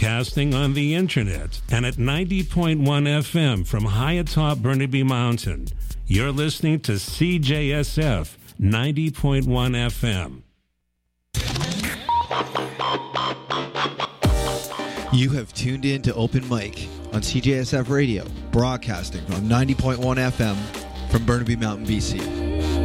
Casting on the internet and at 90.1 FM from high atop Burnaby Mountain. You're listening to CJSF 90.1 FM. You have tuned in to Open Mic on CJSF Radio, broadcasting from 90.1 FM from Burnaby Mountain, BC.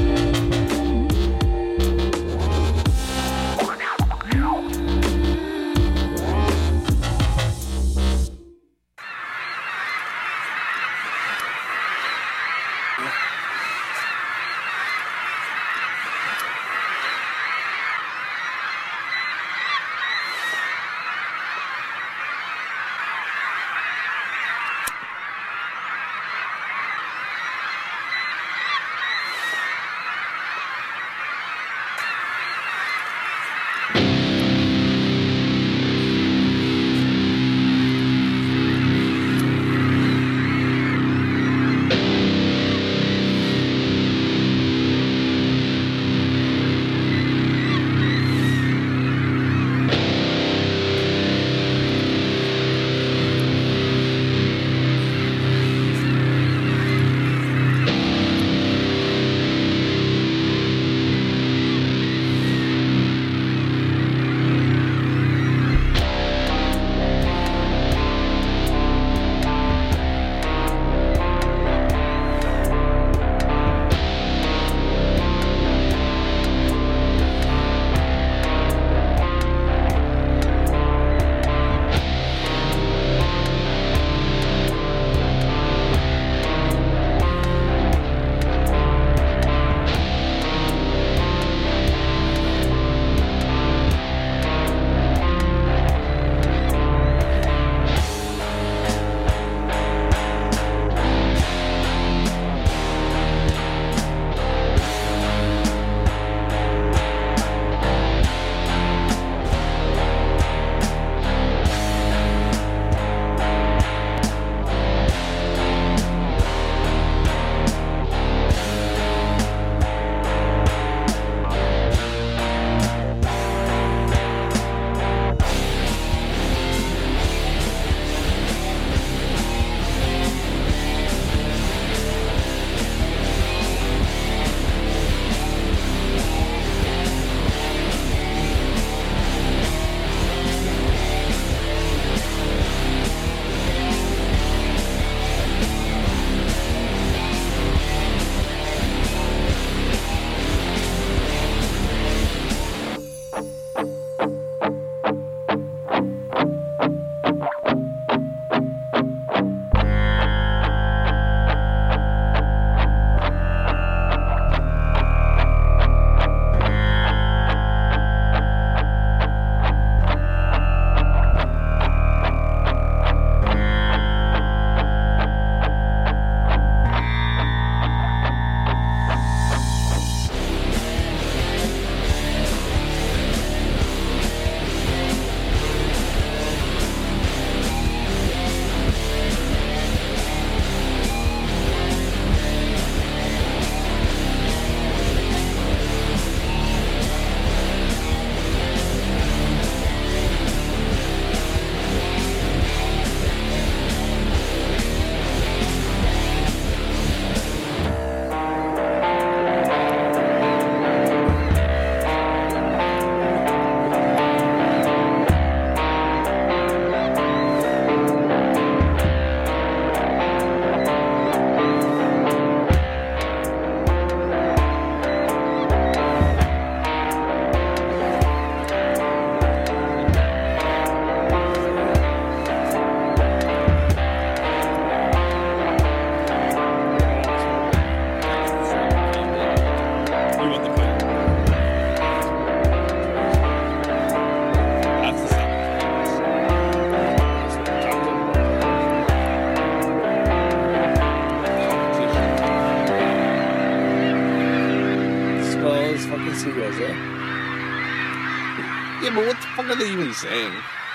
Yeah, but what the fuck are they even saying?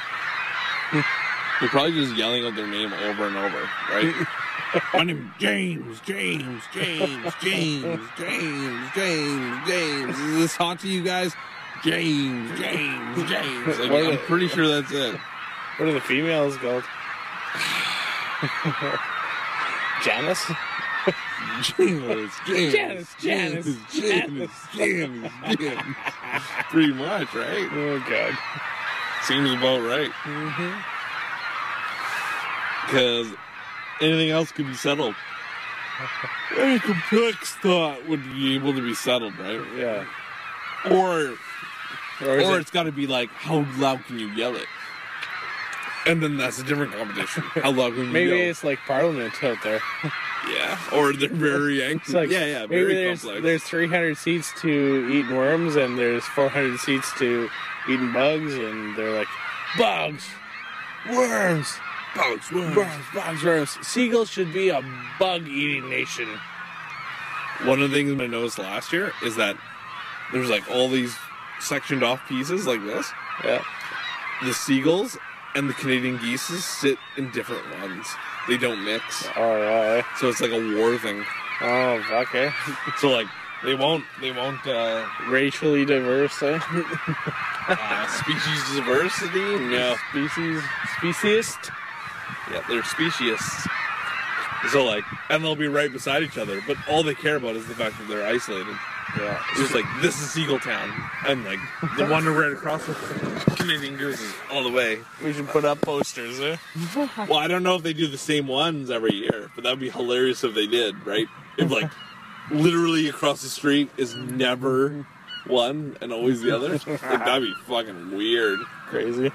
They're probably just yelling out their name over and over, right? My name is James. Is this hot to you guys? James. Like, I'm pretty sure that's it. What are the females called? Janice? Janice. Pretty much, right? Oh, God. Seems about right. Because anything else could be settled. Any complex thought would be able to be settled, right? Yeah. Or Or it's got to be like, how loud can you yell it? And then that's a different competition. How loud can you maybe yell? it's like Parliament out there. Yeah. Or they're very angry. It's like, yeah, maybe very there's, complex. there's 300 seats to eating worms, and there's 400 seats to eating bugs, and they're like, bugs, worms, worms. Seagulls should be a bug-eating nation. One of the things I noticed last year is that there's like all these sectioned off pieces like this. Yeah. The seagulls and the Canadian geese sit in different ones. They don't mix. Oh, yeah. So it's like a war thing. Oh, okay. So like they won't Racially diverse, eh? species diversity? No. Speciest? Yeah, they're speciesists. So like, and they'll be right beside each other, but all they care about is the fact that they're isolated. Yeah. It's just like, this is Seagull Town, and like, the one right across the Canadian Gooses all the way. We should put up posters, eh? Well, I don't know if they do the same ones every year, but that'd be hilarious if they did, right? If like, literally across the street is never one and always the other. Like, that'd be fucking weird. Crazy.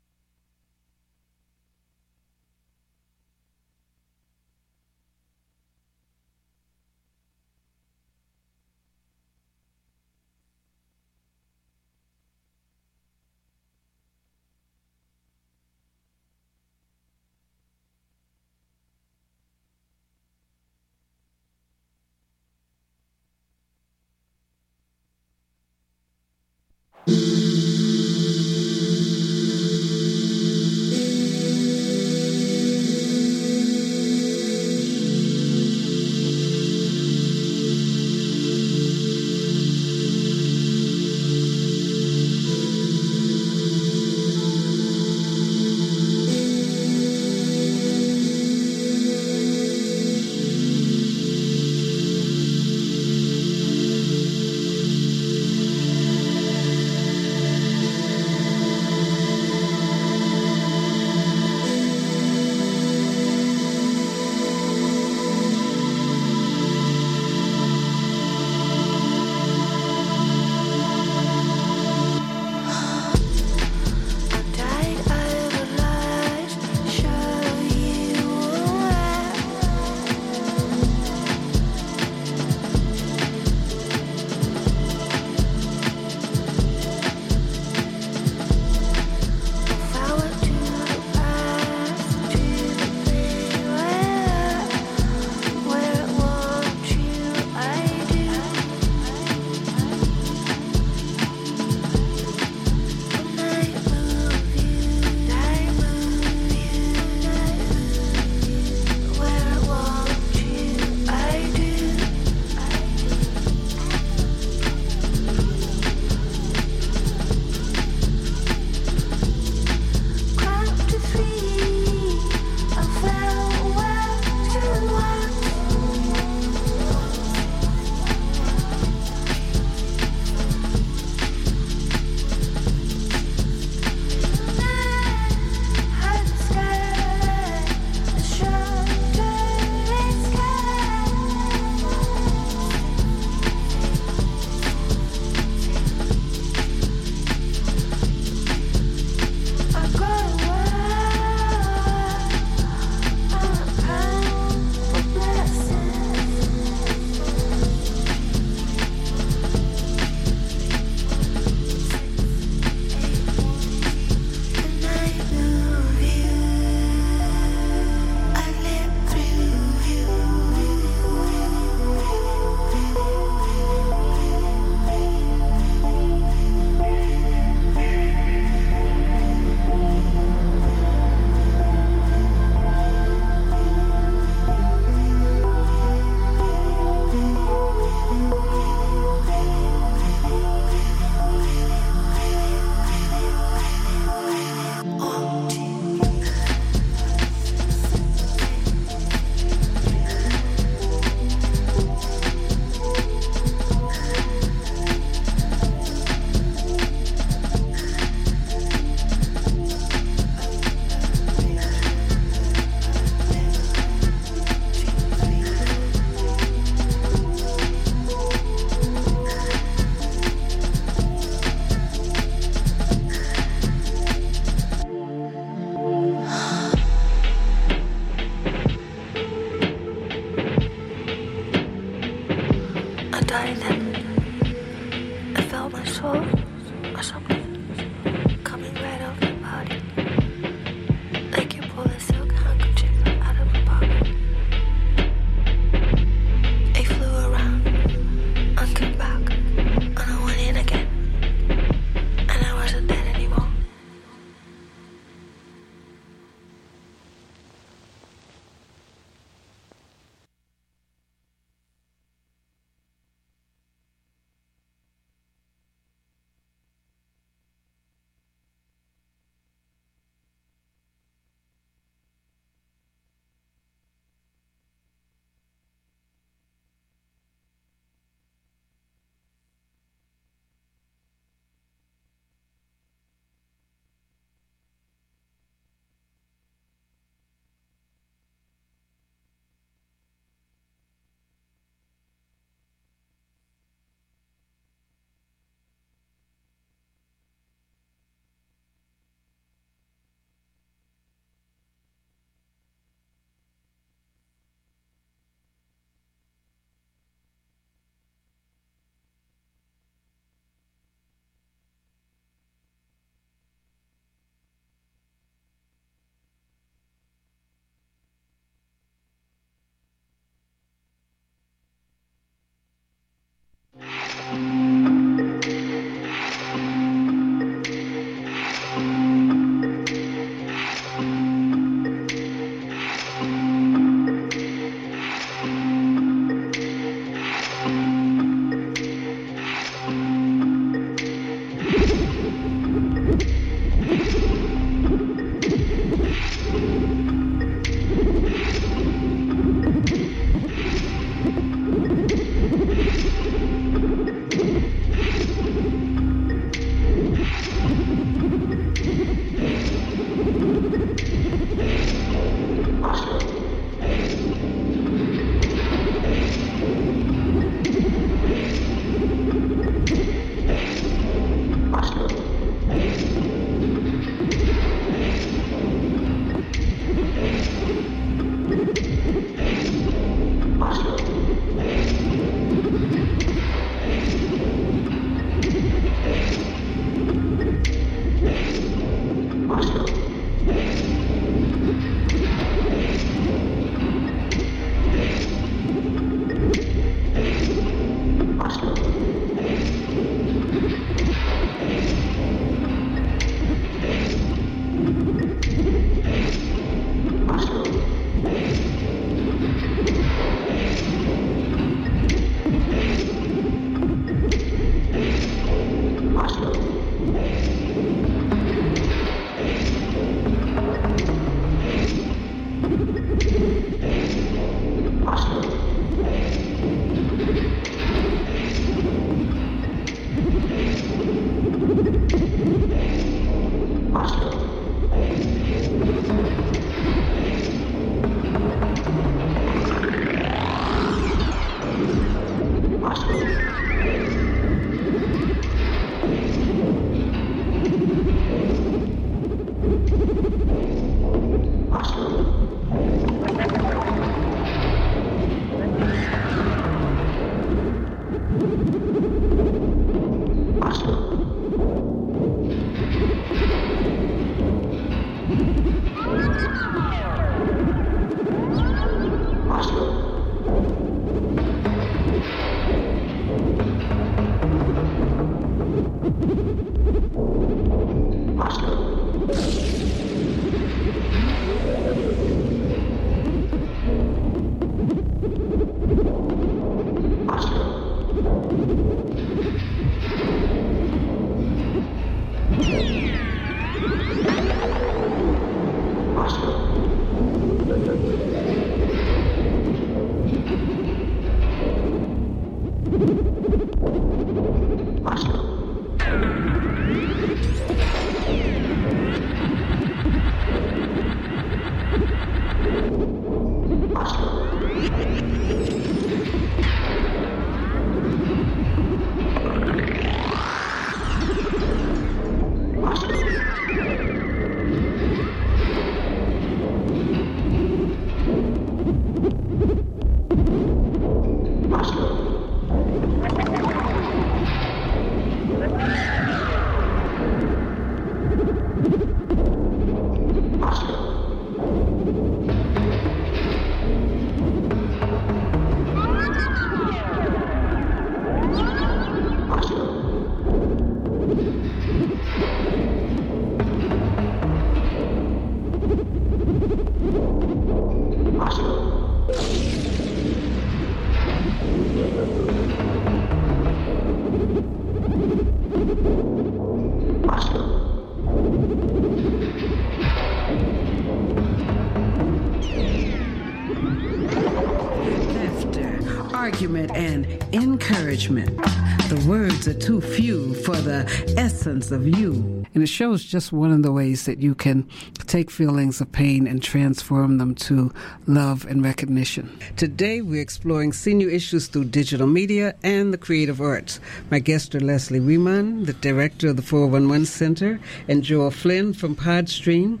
argument, and encouragement. The words are too few for the essence of you. And it shows just one of the ways that you can take feelings of pain and transform them to love and recognition. Today, we're exploring senior issues through digital media and the creative arts. My guests are Leslie Riemann, the director of the 411 Center, and Joel Flynn from Podstream.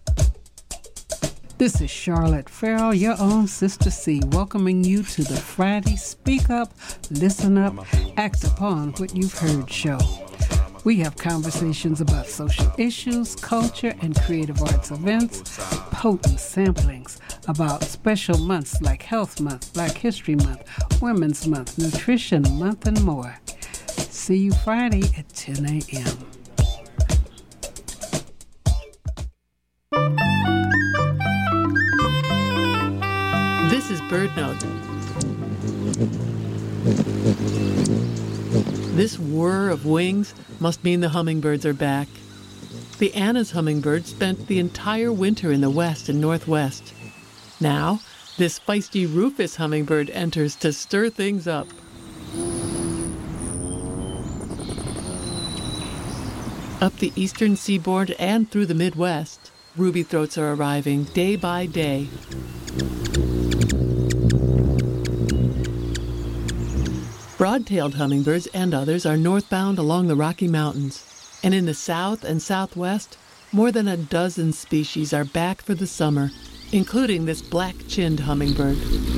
This is Charlotte Farrell, your own Sister C, welcoming you to the Friday Speak Up, Listen Up, Act Upon What You've Heard show. We have conversations about social issues, culture, and creative arts events, potent samplings about special months like Health Month, Black History Month, Women's Month, Nutrition Month, and more. See you Friday at 10 a.m. This is BirdNote. This whir of wings must mean the hummingbirds are back. The Anna's hummingbird spent the entire winter in the west and northwest. Now, this feisty Rufus hummingbird enters to stir things up. Up the eastern seaboard and through the Midwest, ruby throats are arriving day by day. Broad-tailed hummingbirds and others are northbound along the Rocky Mountains. And in the south and southwest, more than a dozen species are back for the summer, including this black-chinned hummingbird.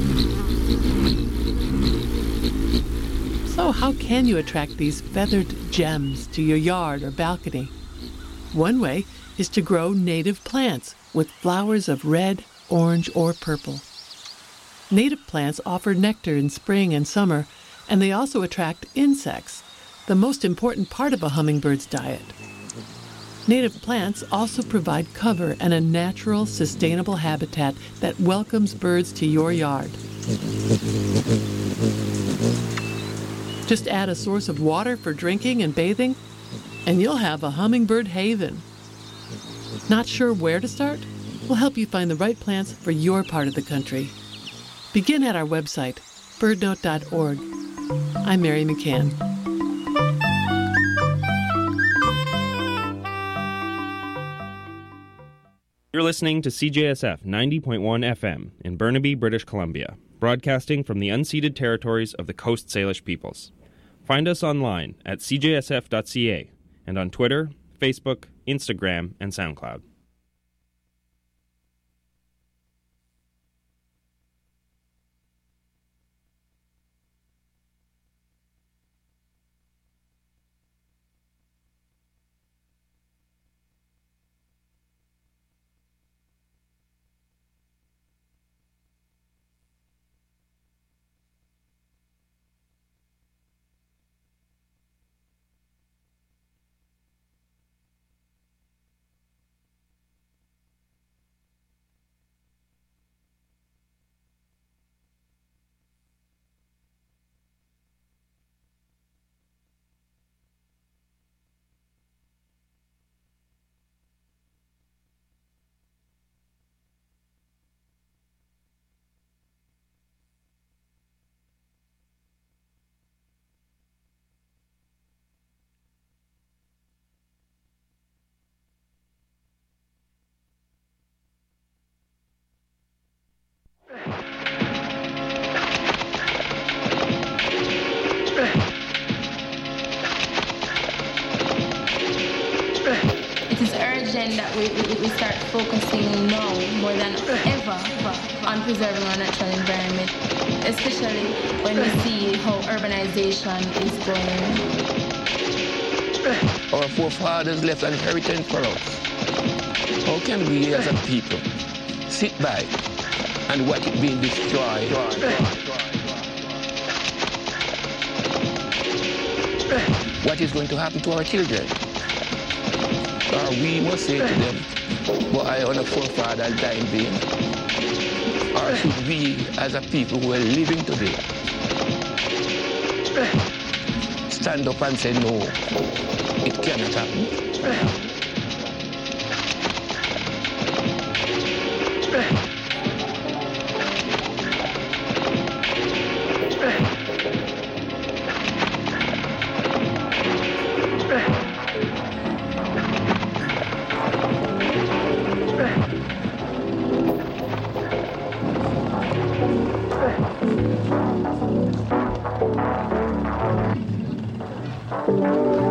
So how can you attract these feathered gems to your yard or balcony? One way is to grow native plants with flowers of red, orange, or purple. Native plants offer nectar in spring and summer, and they also attract insects, the most important part of a hummingbird's diet. Native plants also provide cover and a natural, sustainable habitat that welcomes birds to your yard. Just add a source of water for drinking and bathing, and you'll have a hummingbird haven. Not sure where to start? We'll help you find the right plants for your part of the country. Begin at our website, birdnote.org. I'm Mary McCann. You're listening to CJSF 90.1 FM in Burnaby, British Columbia, broadcasting from the unceded territories of the Coast Salish peoples. Find us online at cjsf.ca and on Twitter, Facebook, Instagram, and SoundCloud. That we start focusing now more than ever on preserving our natural environment, especially when we see how urbanization is going. Our forefathers left an inheritance for us. How can we as a people sit by and watch it being destroyed? What is going to happen to our children? Or we must say to them, but I on a forefather die in vain. Or should we, as a people who are living today, stand up and say, no, it cannot happen. Thank you.